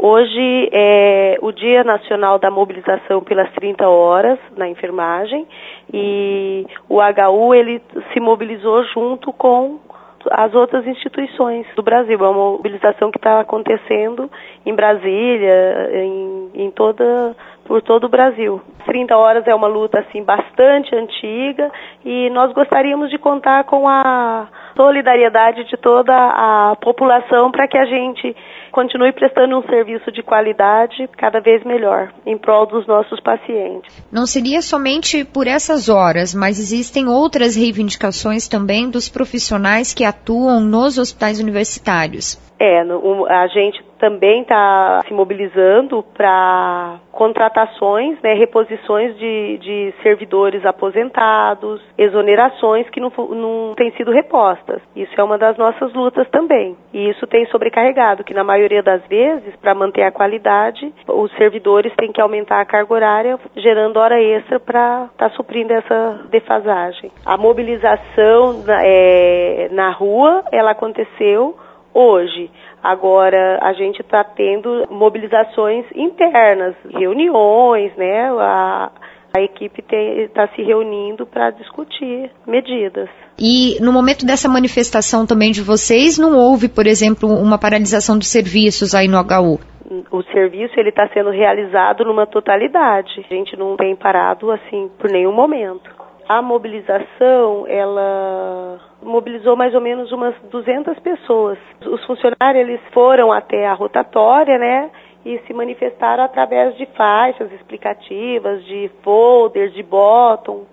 Hoje é o Dia Nacional da Mobilização pelas 30 horas na enfermagem e o HU ele se mobilizou junto com as outras instituições do Brasil. É uma mobilização que está acontecendo em Brasília, por todo o Brasil. 30 horas é uma luta assim bastante antiga e nós gostaríamos de contar com a solidariedade de toda a população para que a gente continue prestando um serviço de qualidade cada vez melhor, em prol dos nossos pacientes. Não seria somente por essas horas, mas existem outras reivindicações também dos profissionais que atuam nos hospitais universitários. A gente também está se mobilizando para contratações, reposições de servidores aposentados, exonerações que não têm sido repostas. Isso é uma das nossas lutas também. E isso tem sobrecarregado, que na maioria das vezes, para manter a qualidade, os servidores têm que aumentar a carga horária, gerando hora extra para estar suprindo essa defasagem. A mobilização na rua, ela aconteceu hoje. Agora, a gente está tendo mobilizações internas, reuniões, a equipe está se reunindo para discutir medidas. E no momento dessa manifestação também de vocês, não houve, por exemplo, uma paralisação dos serviços aí no HU? O serviço ele está sendo realizado numa totalidade. A gente não tem parado assim por nenhum momento. A mobilização, ela mobilizou mais ou menos umas 200 pessoas. Os funcionários, eles foram até a rotatória, e se manifestaram através de faixas explicativas, de folders, de bottom.